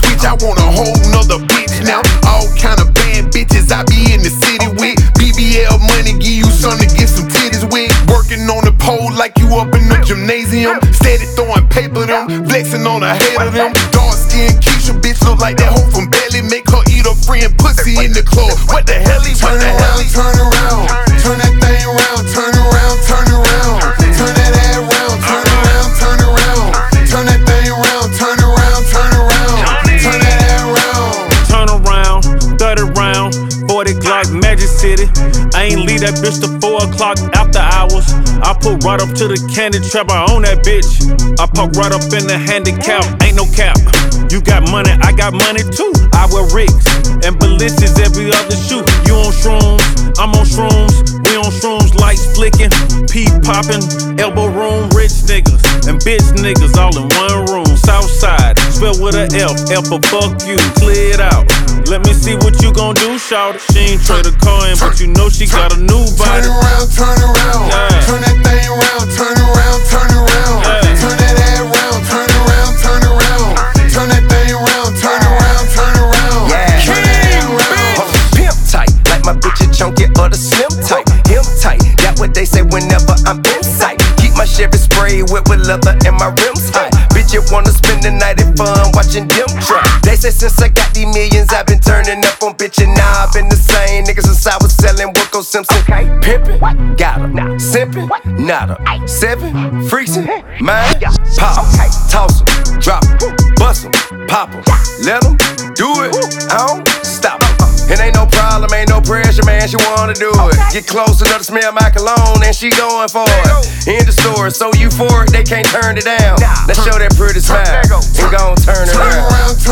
switch, I want a whole nother bitch now. All kind of bad bitches I be in the city with. BBL money, give you something to get some titties with. Working on the pole like you up in the gymnasium. Steady throwing paper them, flexing on a head of them. Dark skin Keisha, bitch look like that hoe from Belly. Make her eat her friend pussy in the club. What the hell he turn around, turn around, turn that thing around, turn around, turn around, turn that ass around, turn around, turn around, turn that thing around, turn around, turn around, turn that ass around. Turn around, 30 round, 40 Glock, Magic City. I ain't leave that bitch to 4 o'clock after hours. I put right up to the candy trap, I own that bitch. I pop right up in the handicap, ain't no cap. You got money, I got money too. I wear rigs and Balenci's every other shoe. You on shrooms, I'm on shrooms. We on shrooms, lights flicking, pee popping, elbow room, rich niggas and bitch niggas all in one room. Southside, spell with a F, F for fuck you, clear it out. Let me see what you gon' do, shout it. She ain't trade a coin, but you know she got a new body. Turn around, turn around, yeah. Turn that thing around, turn around, turn around, yeah. Turn that ass around, turn around, turn around, turn that thing around, turn around, turn around, yeah. Turn that around. Pimp tight, like my bitch a chunky or the slim type. Him tight, that what they say whenever I'm in sight. Keep my Chevy spray with leather and my rims high. Bitch, you wanna spend the night at fun watching them trap. They say since I got these millions, I've been turning up on bitchin'. Now I've been the same nigga since I was selling Wilco Simpson. Okay. Pimpin', got em. Simpin', not em. 7, freezing, mine, pop, toss em, drop em, bust em, pop em. Let em do it, I don't stop em. It ain't no problem, ain't no pressure, man, she wanna do it. Get close enough to smell my cologne and she going for it. In the store, so euphoric, they can't turn it down. Now show that pretty smile and gon' turn it around.